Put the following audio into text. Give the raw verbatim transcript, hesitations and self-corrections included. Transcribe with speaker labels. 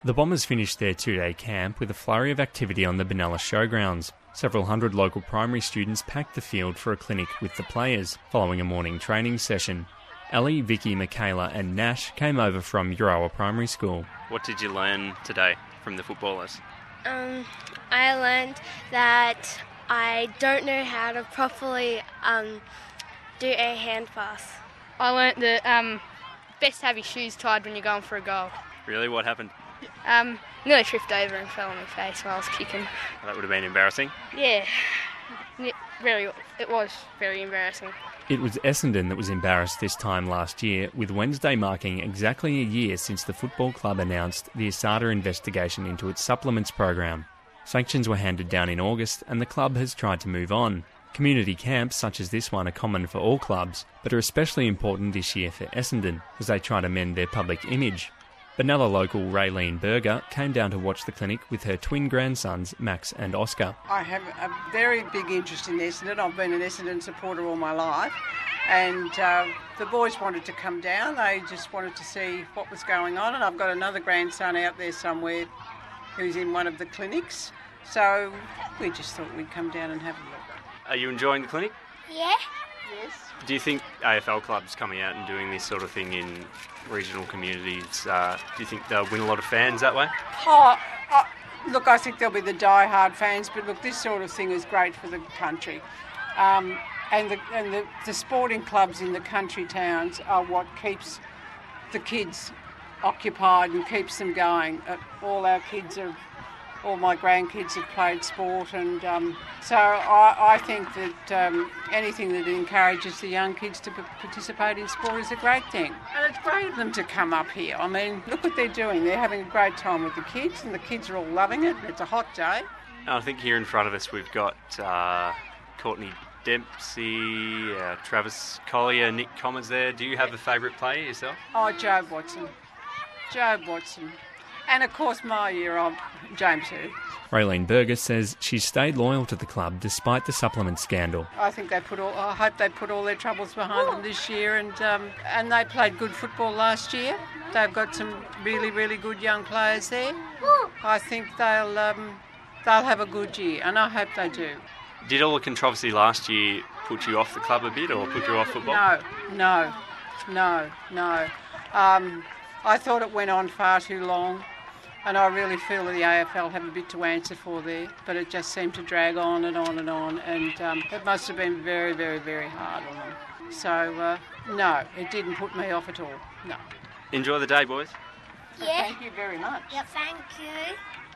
Speaker 1: The Bombers finished their two-day camp with a flurry of activity on the Benalla Showgrounds. Several hundred local primary students packed the field for a clinic with the players, following a morning training session. Ellie, Vicky, Michaela and Nash came over from Euroa Primary School.
Speaker 2: What did you learn today from the footballers?
Speaker 3: Um, I learned that I don't know how to properly um, do a hand pass.
Speaker 4: I learnt that um, best to have your shoes tied when you're going for a goal.
Speaker 2: Really? What happened?
Speaker 4: Um, nearly tripped over and fell on my face while I was kicking.
Speaker 2: That would have been embarrassing.
Speaker 4: Yeah, it, very, it was very embarrassing.
Speaker 1: It was Essendon that was embarrassed this time last year, with Wednesday marking exactly a year since the football club announced the Asada investigation into its supplements program. Sanctions were handed down in August and the club has tried to move on. Community camps such as this one are common for all clubs, but are especially important this year for Essendon as they try to mend their public image. Benalla local Raylene Berger came down to watch the clinic with her twin grandsons, Max and Oscar.
Speaker 5: I have a very big interest in Essendon. I've been an Essendon supporter all my life, and uh, the boys wanted to come down. They just wanted to see what was going on, and I've got another grandson out there somewhere who's in one of the clinics, so we just thought we'd come down and have a look.
Speaker 2: Are you enjoying the clinic?
Speaker 3: Yeah.
Speaker 5: Yes.
Speaker 2: Do you think A F L clubs coming out and doing this sort of thing in regional communities, uh, do you think they'll win a lot of fans that way?
Speaker 5: Oh, oh, look, I think there'll be the die-hard fans, but look, this sort of thing is great for the country. Um, and the, and the, the sporting clubs in the country towns are what keeps the kids occupied and keeps them going. Uh, all our kids are... All my grandkids have played sport, and um, so I, I think that um, anything that encourages the young kids to p- participate in sport is a great thing. And it's great of them to come up here. I mean, look what they're doing. They're having a great time with the kids, and the kids are all loving it, and it's a hot day.
Speaker 2: I think here in front of us we've got uh, Courtney Dempsey, uh, Travis Collier, Nick Comers there. Do you have a favourite player yourself?
Speaker 5: Oh, Joe Watson. Joe Watson. And, of course, my year-old James Hurd.
Speaker 1: Raylene Berger says she's stayed loyal to the club despite the supplement scandal.
Speaker 5: I think they put all. I hope they put all their troubles behind them this year, and um, and they played good football last year. They've got some really, really good young players there. I think they'll um, they'll have a good year, and I hope they do.
Speaker 2: Did all the controversy last year put you off the club a bit, or put you off football?
Speaker 5: No, no, no, no. Um, I thought it went on far too long. And I really feel that the A F L have a bit to answer for there, but it just seemed to drag on and on and on, and um, it must have been very, very, very hard on them. So, uh, no, it didn't put me off at all, no.
Speaker 2: Enjoy the day, boys.
Speaker 3: Yeah.
Speaker 5: Thank you very much.
Speaker 3: Yeah, thank you.